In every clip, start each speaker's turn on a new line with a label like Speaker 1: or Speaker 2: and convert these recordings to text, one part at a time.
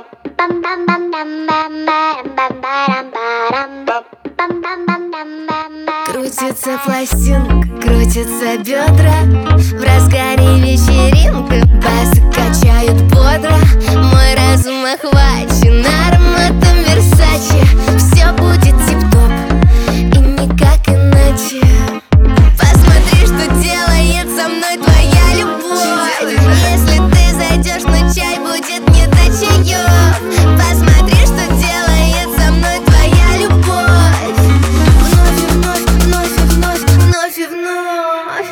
Speaker 1: Крутится пластинка, крутятся бедра, в разгаре вечеринка басы качают бодро. Мой разум охвачен ароматом Версаче. Все будет тип-топ и никак иначе. Посмотри, что делает со мной твоя любовь. Если ты зайдешь на чай, будет не до чаев. Посмотри, что делает со мной твоя любовь. Вновь и вновь, вновь и вновь.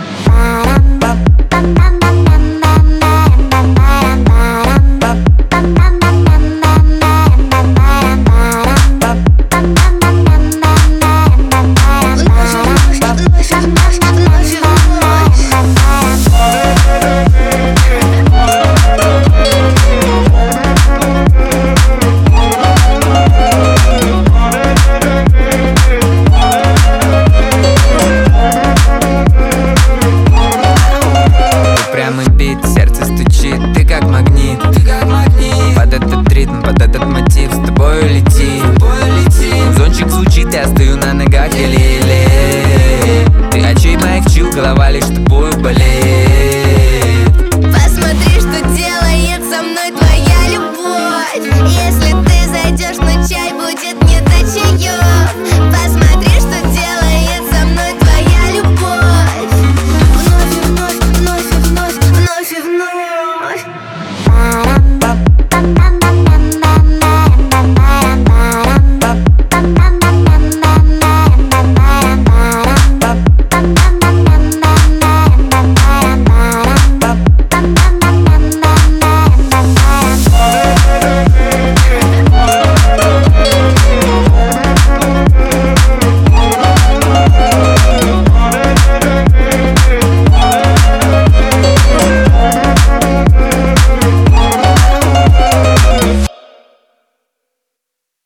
Speaker 2: Сердце стучит, ты как магнит, под этот ритм, под этот мотив с тобой летим. Зончик звучит, я стою на ногах еле-еле. Ты очей моих чил, голова лишь тобою болеет.
Speaker 1: Посмотри, что делает со мной твоя любовь. Если ты зайдешь на чай,